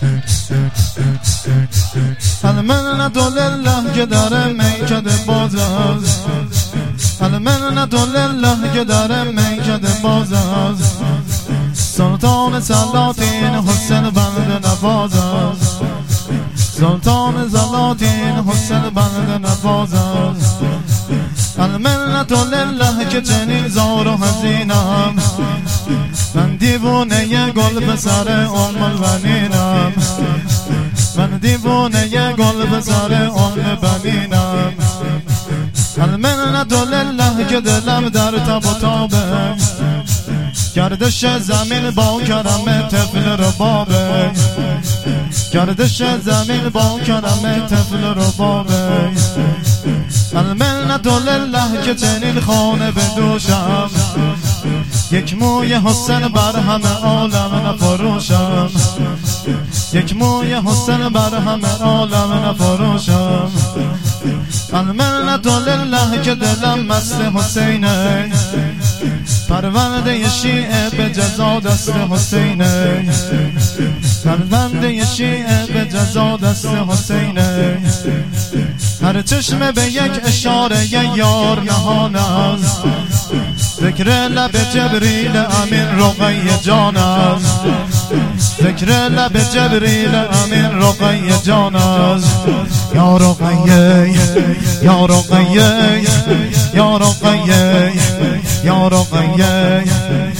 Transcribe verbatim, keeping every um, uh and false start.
المنت لله که در میکده باز است، المنت لله که در میکده باز است. سلطان سلاطین حسین بند نواز است، سلطان سلاطین حسین بند نواز است. المنت لله که چنین زار و حزینم، من دیوانه گل به سر ام البنینم، من دیوانه گل به سر ام البنینم. المنت لله که دلم در تب و تابه، گردش زمین با کرم طفل ربابه، گردش زمین با کرم طفل ربابه. المنت لله که چنین خانه بدوشم، یک موی حسین بر همه عالم نفروشم، یک موی حسین بر همه عالم نفروشم. المنت لله که دلم مست حسینه، پرونده شیعه به جزا دست حسینه، پرونده شیعه به جزا دست حسینه. هر چشم به یک اشاره یار نهان است، ذکر لب جبریل امین رقیه جان است، ذکر لب جبریل امین رقیه جان است. یا رقیه یا رقیه یا رقیه یا رقیه